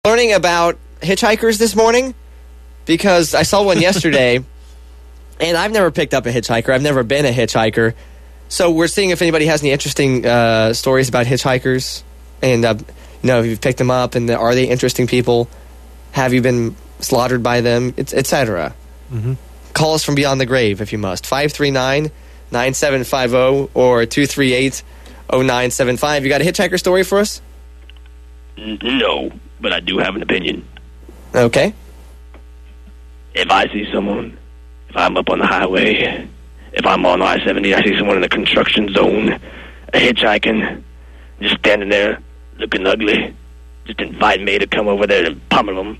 Learning about hitchhikers this morning because I saw one yesterday, and I've never picked up a hitchhiker. I've never been a hitchhiker. So we're seeing if anybody has any interesting stories about hitchhikers, and if you've picked them up, and are they interesting people? Have you been slaughtered by them, etc.? Mm-hmm. Call us from beyond the grave if you must. 539-9750 or 238-0975. You got a hitchhiker story for us? No, but I do have an opinion. Okay. If I see someone, if I'm up on the highway, if I'm on I-70, I see someone in the construction zone, hitchhiking, just standing there looking ugly, just invite me to come over there and pummel them.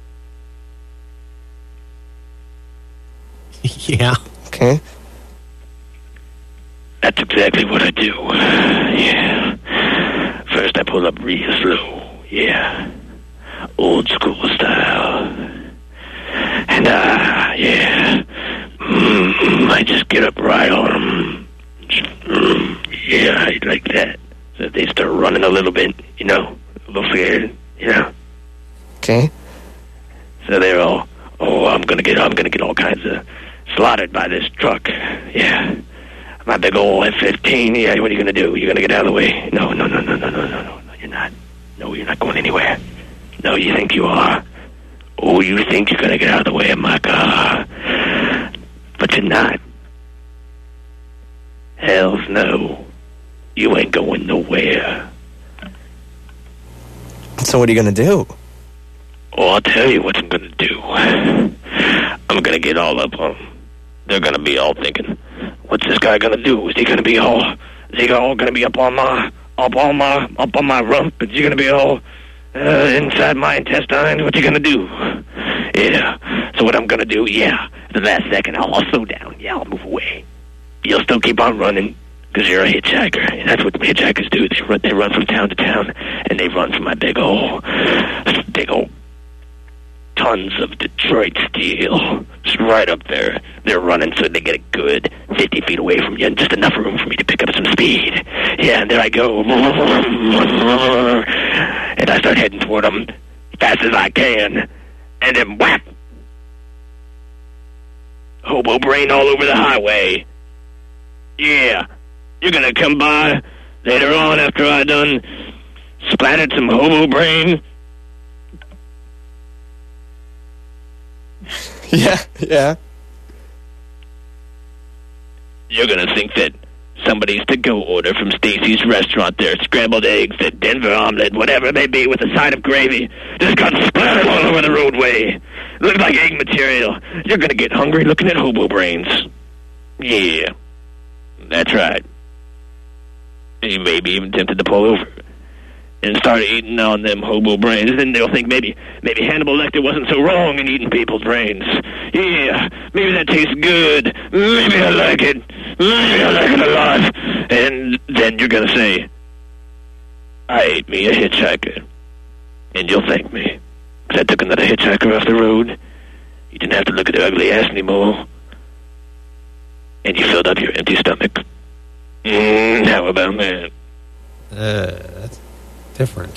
Yeah. Okay. That's exactly what I do. Yeah. First I pull up real slow. Yeah. Old school style. And, I just get up right on them. Yeah, like that. So they start running a little bit, a little scared, Okay. So they're all, I'm gonna get all kinds of slaughtered by this truck. Yeah. My big old F-15. Yeah, what are you gonna do? You're gonna get out of the way? No, you're not. No, you're not going anywhere. No, you think you are. Oh, you think you're gonna get out of the way of my car. But you're not. Hells no. You ain't going nowhere. So what are you going to do? Oh, I'll tell you what I'm going to do. I'm going to get all up on them. They're going to be all thinking, what's this guy going to do? Is he going to be all going to be up on my rump? Is he going to be all inside my intestine? What's he going to do? Yeah. So what I'm going to do, the last second, I'll slow down. Yeah, I'll move away. You'll still keep on running because you're a hitchhiker. And that's what hitchhikers do. They run from town to town, and they run from my big old tons of Detroit steel. Just right up there. They're running so they get a good 50 feet away from you and just enough room for me to pick up some speed. Yeah, and there I go. And I start heading toward them fast as I can. And then whap! Hobo brain all over the highway. Yeah. You're gonna come by later on after I done splattered some hobo brain? Yeah. You're gonna think that somebody's to-go order from Stacy's restaurant there, scrambled eggs, a Denver omelet, whatever it may be, with a side of gravy, just got splattered all over the roadway. Looks like egg material. You're gonna get hungry looking at hobo brains. Yeah, that's right. You may be even tempted to pull over and start eating on them hobo brains. Then they'll think maybe Hannibal Lecter wasn't so wrong in eating people's brains. Yeah, maybe that tastes good. Maybe I like it. Maybe I like it a lot. And then you're going to say, I ate me a hitchhiker. And you'll thank me. Because I took another hitchhiker off the road. You didn't have to look at their ugly ass anymore. And you filled up your empty stomach. How about that? That's different.